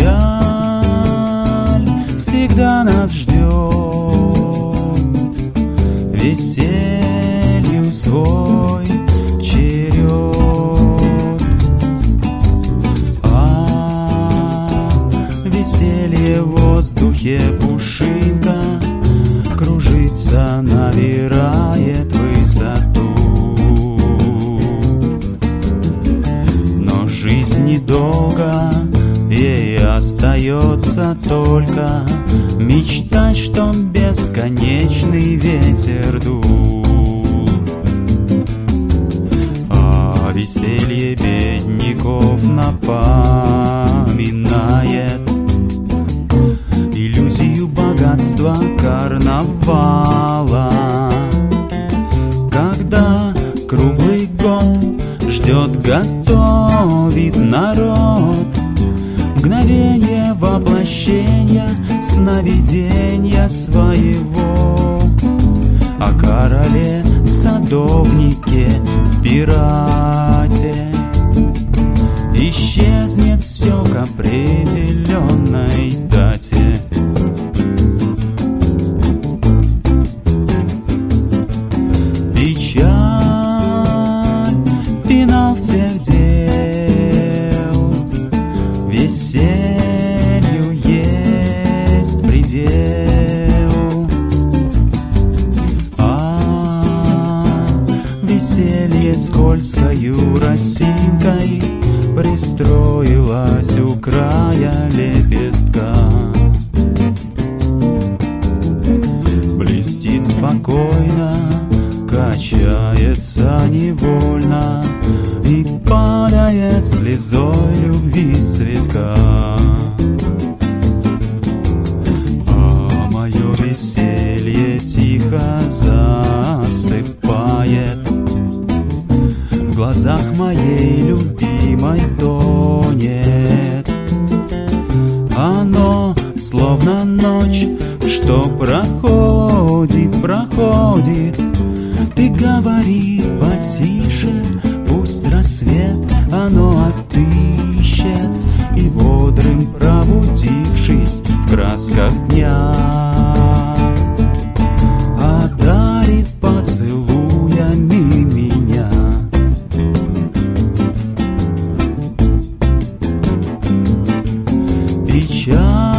Печаль всегда нас ждет, веселью свой черед. Веселье в воздухе пушинка кружится, набирает высоту. Но жизнь недолго, ей остается только мечтать, что бесконечный ветер дул. А веселье бедняков напоминает иллюзию богатства карнавала, когда круглый год ждет, готовит народ мгновение воплощения сновидения своего. О короле, садовнике, пирате исчезнет все к определенной дате. Печаль, финал всех дел, веселью есть предел. Веселье скользкою росинкой пристроилась у края лепестка. Блестит спокойно, качается невольно и падает слезой любви с цветка. А мое веселье тихо засыпает, в глазах моей любимой тонет. Оно словно ночь, что проходит, проходит. Ты говори потише, пусть рассвет оно отыщет, и бодрым пробудившись в красках дня одарит поцелуями меня. Печаль